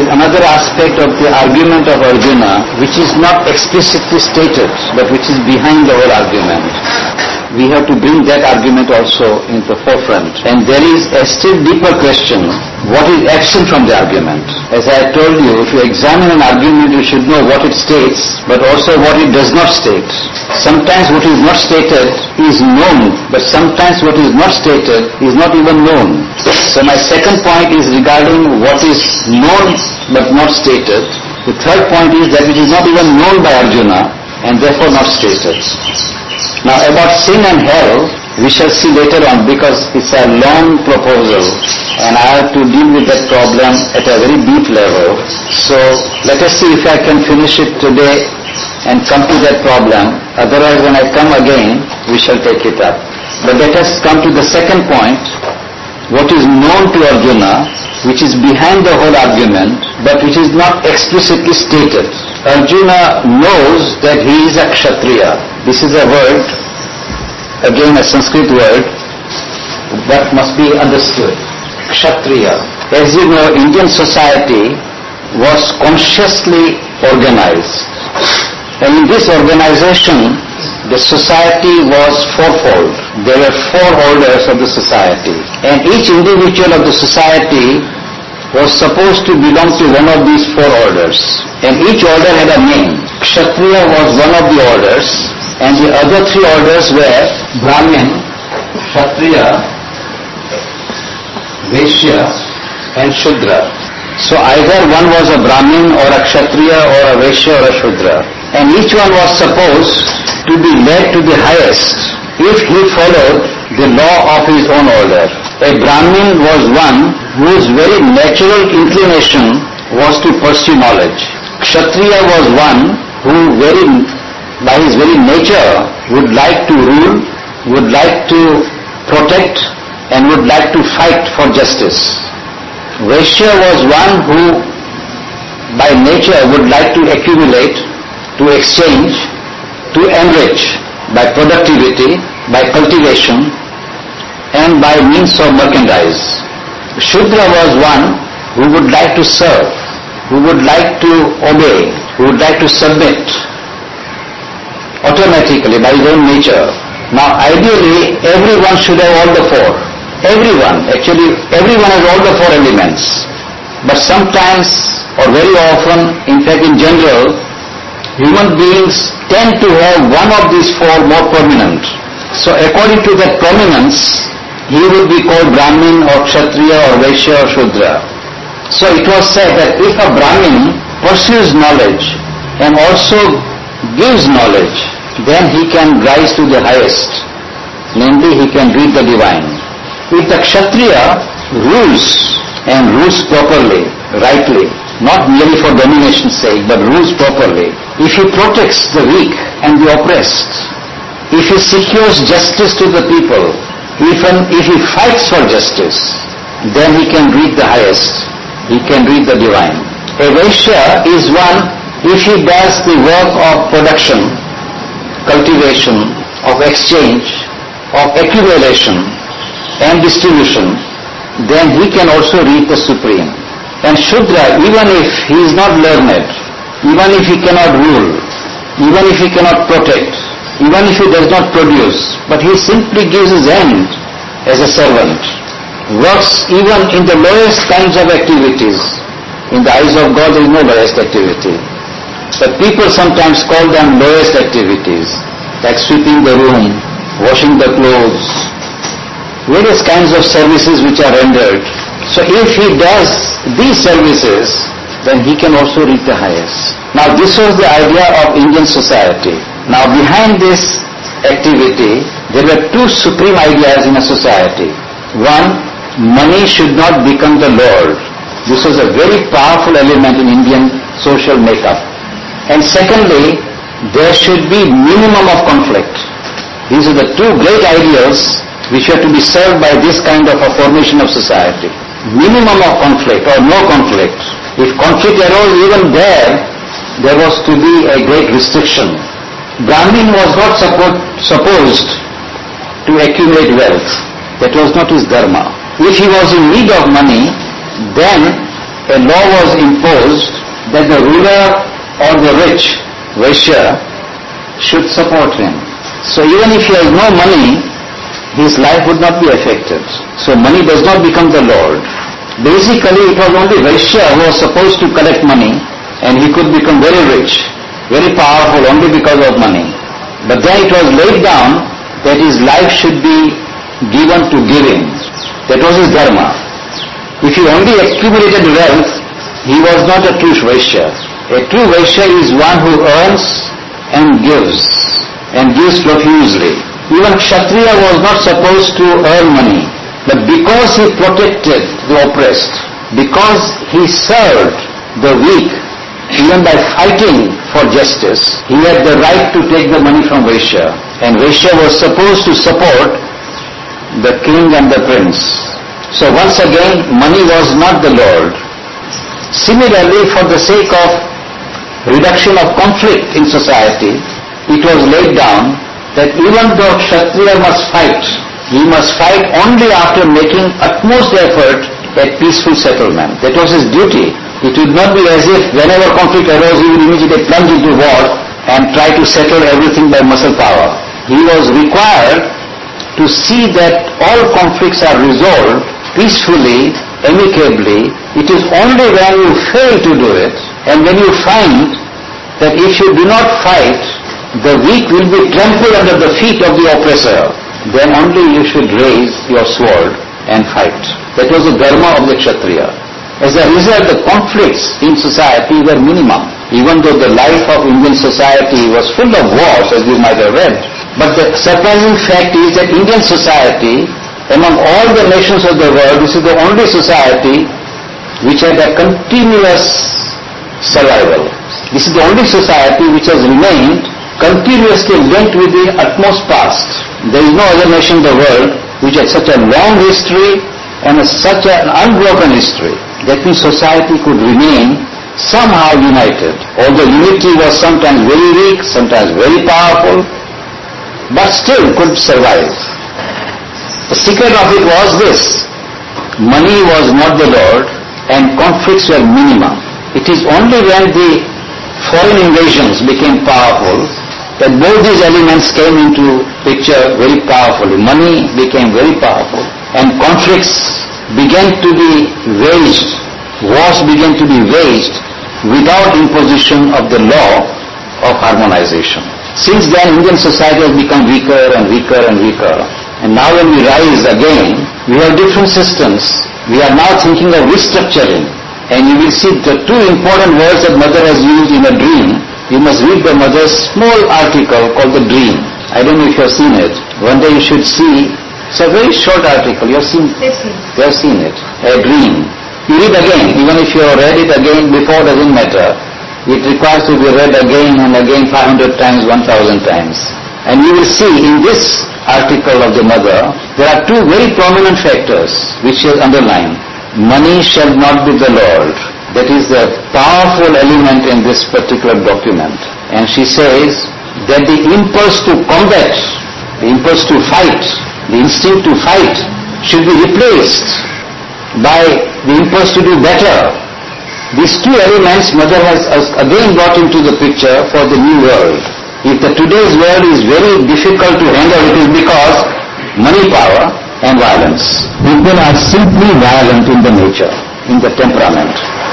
is another aspect of the argument of Arjuna which is not explicitly stated but which is behind the whole argument. We have to bring that argument also in the forefront. And there is a still deeper question, what is absent from the argument? As I told you, if you examine an argument, you should know what it states, but also what it does not state. Sometimes what is not stated is known, but sometimes what is not stated is not even known. So my second point is regarding what is known but not stated. The third point is that which is not even known by Arjuna and therefore not stated. Now about sin and hell, we shall see later on because it's a long proposal and I have to deal with that problem at a very deep level. So let us see if I can finish it today and come to that problem. Otherwise when I come again, we shall take it up. But let us come to the second point, what is known to Arjuna, which is behind the whole argument, but which is not explicitly stated. Arjuna knows that he is a Kshatriya. This is a word, again a Sanskrit word, that must be understood. Kshatriya. As you know, Indian society was consciously organized. And in this organization, the society was fourfold. There were four orders of the society. And each individual of the society was supposed to belong to one of these four orders. And each order had a name. Kshatriya was one of the orders. And the other three orders were Brahmin, Kshatriya, Vaishya and Shudra. So either one was a Brahmin or a Kshatriya or a Vaishya or a Shudra. And each one was supposed to be led to the highest if he followed the law of his own order. A Brahmin was one whose very natural inclination was to pursue knowledge. Kshatriya was one who by his very nature would like to rule, would like to protect and would like to fight for justice. Vaishya was one who by nature would like to accumulate, to exchange, to enrich by productivity, by cultivation and by means of merchandise. Shudra was one who would like to serve, who would like to obey, who would like to submit automatically by his own nature. Now ideally everyone should have all the four. Everyone has all the four elements. But sometimes or very often, in fact in general, human beings tend to have one of these four more prominent. So according to that prominence, he would be called Brahmin or Kshatriya or Vaishya or Shudra. So it was said that if a Brahmin pursues knowledge and also gives knowledge, then he can rise to the highest, namely he can read the divine. If the Kshatriya rules and rules properly, rightly, not merely for domination's sake, but rules properly, if he protects the weak and the oppressed, if he secures justice to the people, even if he fights for justice, then he can reach the highest, he can reach the divine. A Vaishya is one, if he does the work of production, cultivation, of exchange, of accumulation and distribution, then he can also reach the supreme. And Shudra, even if he is not learned, even if he cannot rule, even if he cannot protect, even if he does not produce, but he simply gives his hand as a servant, works even in the lowest kinds of activities. In the eyes of God there is no lowest activity. But people sometimes call them lowest activities, like sweeping the room, washing the clothes, various kinds of services which are rendered. So if he does these services, then he can also reach the highest. Now this was the idea of Indian society. Now behind this activity, there were two supreme ideas in a society. One, money should not become the lord. This was a very powerful element in Indian social makeup. And secondly, there should be minimum of conflict. These are the two great ideals which are to be served by this kind of a formation of society. Minimum of conflict or no conflict. If conflict arose even there was to be a great restriction. Brahmin was not supposed to accumulate wealth. That was not his dharma. If he was in need of money, then a law was imposed that the ruler or the rich Vaishya should support him. So even if he has no money, his life would not be affected. So money does not become the Lord. Basically, it was only Vaishya who was supposed to collect money, and he could become very rich, very powerful only because of money. But then it was laid down that his life should be given to giving. That was his dharma. If he only accumulated wealth, he was not a true Vaishya. A true Vaishya is one who earns and gives profusely. Even Kshatriya was not supposed to earn money, but because he protected the oppressed, because he served the weak, even by fighting for justice, he had the right to take the money from Vaishya. And Vaishya was supposed to support the king and the prince. So once again, money was not the Lord. Similarly, for the sake of reduction of conflict in society, it was laid down that even though Kshatriya must fight, he must fight only after making utmost effort at peaceful settlement. That was his duty. It would not be as if whenever conflict arose, he would immediately plunge into war and try to settle everything by muscle power. He was required to see that all conflicts are resolved peacefully, amicably. It is only when you fail to do it, and when you find that if you do not fight, the weak will be trampled under the feet of the oppressor, then only you should raise your sword and fight. That was the dharma of the Kshatriya. As a result, the conflicts in society were minimum, even though the life of Indian society was full of wars, as you might have read. But the surprising fact is that Indian society, among all the nations of the world, this is the only society which had a continuous survival. This is the only society which has remained continuously linked with the utmost past. There is no other nation in the world which has such a long history and such an unbroken history. That means society could remain somehow united. Although unity was sometimes very weak, sometimes very powerful, but still could survive. The secret of it was this: money was not the Lord and conflicts were minimum. It is only when the foreign invasions became powerful that both these elements came into picture very powerfully. Money became very powerful and conflicts began to be waged, wars began to be waged without imposition of the law of harmonization. Since then, Indian society has become weaker and weaker and weaker. And now when we rise again, we have different systems. We are now thinking of restructuring. And you will see the two important words that Mother has used in a dream. You must read the Mother's small article called The Dream. I don't know if you have seen it. One day you should see. It's a very short article. You have seen it? You have seen it. A dream. You read again. Even if you have read it again before, doesn't matter. It requires to be read again and again 500 times, 1000 times. And you will see in this article of the Mother, there are two very prominent factors which she has underlined. Money shall not be the Lord. That is the powerful element in this particular document. And she says that the impulse to combat, the impulse to fight, the instinct to fight should be replaced by the impulse to do better. These two elements Mother has again brought into the picture for the new world. If the today's world is very difficult to handle, it is because money power and violence. People are simply violent in the nature, in the temperament.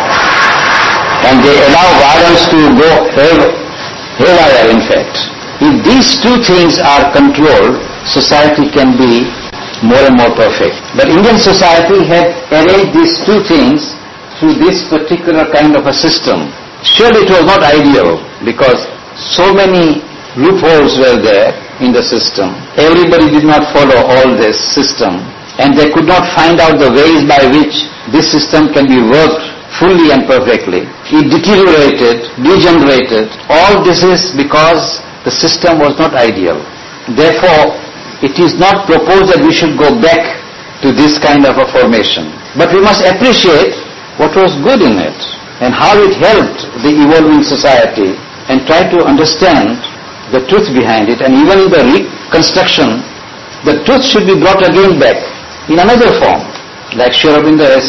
And they allow violence to go haywire, in fact. If these two things are controlled, society can be more and more perfect. But Indian society had arranged these two things through this particular kind of a system. Surely it was not ideal, because so many loopholes were there in the system. Everybody did not follow all this system, and they could not find out the ways by which this system can be worked fully and perfectly. It deteriorated, degenerated. All this is because the system was not ideal. Therefore, it is not proposed that we should go back to this kind of a formation. But we must appreciate what was good in it and how it helped the evolving society, and try to understand the truth behind it. And even in the reconstruction, the truth should be brought again back in another form. Like Sri Aurobindo has said,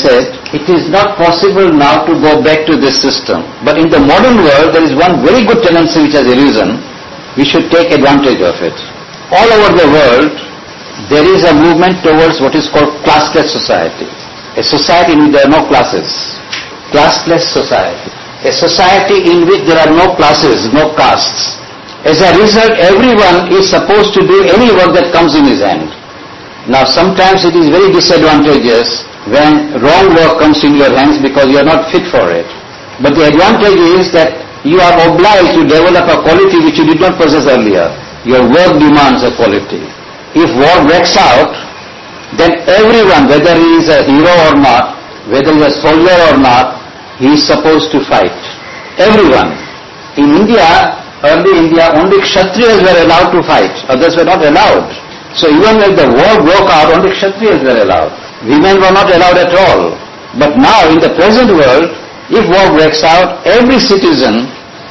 It is not possible now to go back to this system. But in the modern world, there is one very good tendency which has arisen. We should take advantage of it. All over the world, there is a movement towards what is called classless society. A society in which there are no classes. Classless society. A society in which there are no classes, no castes. As a result, everyone is supposed to do any work that comes in his hand. Now, sometimes it is very disadvantageous when wrong work comes in your hands because you are not fit for it. But the advantage is that you are obliged to develop a quality which you did not possess earlier. Your work demands a quality. If war breaks out, then everyone, whether he is a hero or not, whether he is a soldier or not, he is supposed to fight. Everyone. In India, early India, only Kshatriyas were allowed to fight. Others were not allowed. So even when the war broke out, only Kshatriyas were allowed. Women were not allowed at all. But now, in the present world, if war breaks out, every citizen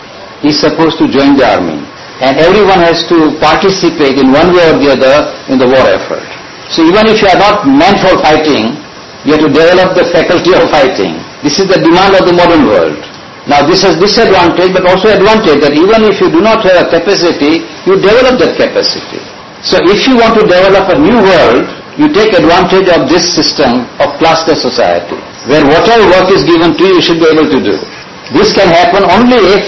is supposed to join the army. And everyone has to participate in one way or the other in the war effort. So even if you are not meant for fighting, you have to develop the faculty of fighting. This is the demand of the modern world. Now this has disadvantage but also advantage that even if you do not have a capacity, you develop that capacity. So if you want to develop a new world, you take advantage of this system of classless society, where whatever work is given to you, you should be able to do. This can happen only if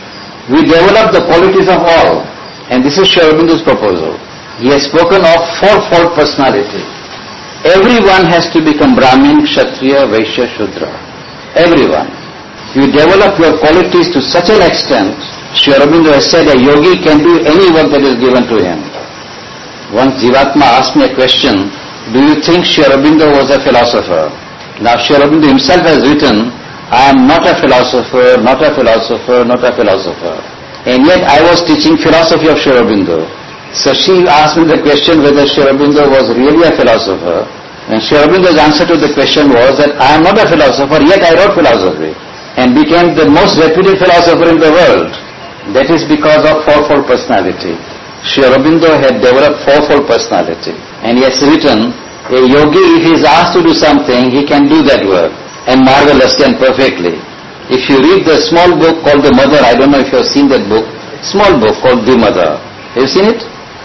we develop the qualities of all. And this is Sri Aurobindo's proposal. He has spoken of fourfold personality. Everyone has to become Brahmin, Kshatriya, Vaishya, Shudra. Everyone. You develop your qualities to such an extent, Sri Aurobindo has said a yogi can do any work that is given to him. Once Jivatma asked me a question, do you think Sri Aurobindo was a philosopher? Now Sri Aurobindo himself has written, I am not a philosopher, not a philosopher, not a philosopher. And yet I was teaching philosophy of Sri Aurobindo. So she asked me the question whether Sri Aurobindo was really a philosopher. And Sri Aurobindo's answer to the question was that I am not a philosopher, yet I wrote philosophy and became the most reputed philosopher in the world. That is because of fourfold personality. Sri Aurobindo had developed fourfold personality. And he has written, a yogi, if he is asked to do something, he can do that work. And marvelously and perfectly. If you read the small book called The Mother, I don't know if you have seen that book, small book called The Mother. Have you seen it?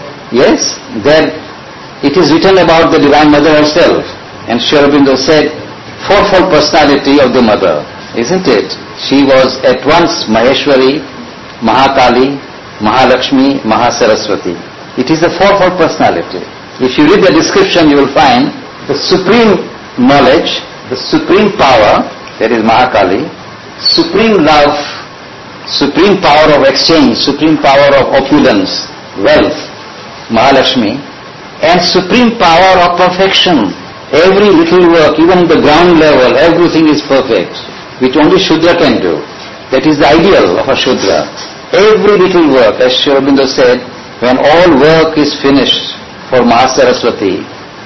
Yes? There it is written about the Divine Mother herself. And Sri Aurobindo said, fourfold personality of the Mother. Isn't it? She was at once Maheshwari, Mahakali, Mahalakshmi, Mahasaraswati. It is a fourfold personality. If you read the description, you will find the supreme knowledge, the supreme power, that is Mahakali, supreme love, supreme power of exchange, supreme power of opulence, wealth, Mahalakshmi, and supreme power of perfection. Every little work, even the ground level, everything is perfect, which only Shudra can do. That is the ideal of a Shudra. Every little work, as Sri Aurobindo said, when all work is finished for Mahasaraswati,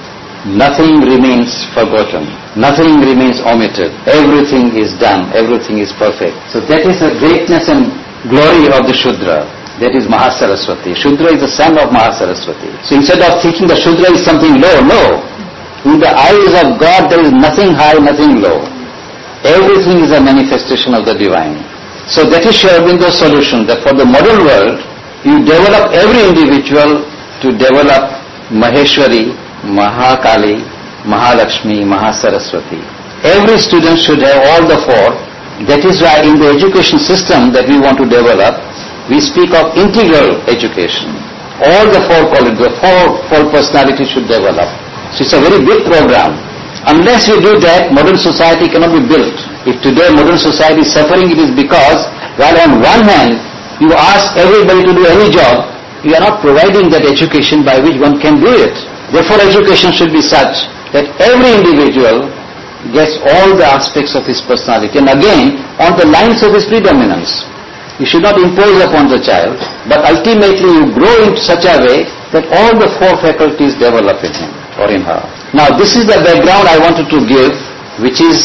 nothing remains forgotten, nothing remains omitted, everything is done, everything is perfect. So that is the greatness and glory of the Shudra. That is Mahasaraswati. Shudra is the son of Mahasaraswati. So instead of thinking the Shudra is something low, no. In the eyes of God there is nothing high, nothing low. Everything is a manifestation of the divine. So that is Sri Aurobindo's solution, that for the modern world, you develop every individual to develop Maheshwari, Mahakali, Mahalakshmi, Mahasaraswati. Every student should have all the four. That is why in the education system that we want to develop, we speak of integral education. All the four qualities, the four personalities should develop. So it's a very big program. Unless we do that, modern society cannot be built. If today modern society is suffering, it is because, while on one hand, you ask everybody to do any job, you are not providing that education by which one can do it. Therefore, education should be such that every individual gets all the aspects of his personality. And again, on the lines of his predominance. You should not impose upon the child, but ultimately you grow in such a way that all the four faculties develop in him or in her. Now this is the background I wanted to give, which is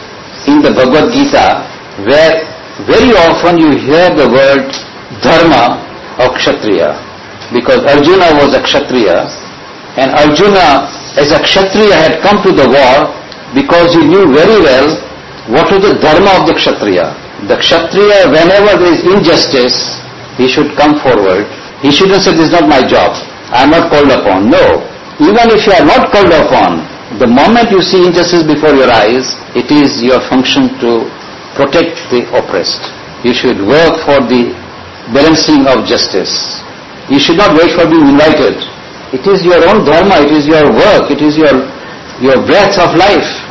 in the Bhagavad Gita, where very often you hear the word dharma of Kshatriya, because Arjuna was a Kshatriya, and Arjuna as a Kshatriya had come to the war because he knew very well what was the dharma of the Kshatriya. The Kshatriya, whenever there is injustice, he should come forward. He shouldn't say, this is not my job, I am not called upon. No. Even if you are not called upon, the moment you see injustice before your eyes, it is your function to protect the oppressed. You should work for the balancing of justice. You should not wait for being invited. It is your own dharma, it is your work, it is your breath of life.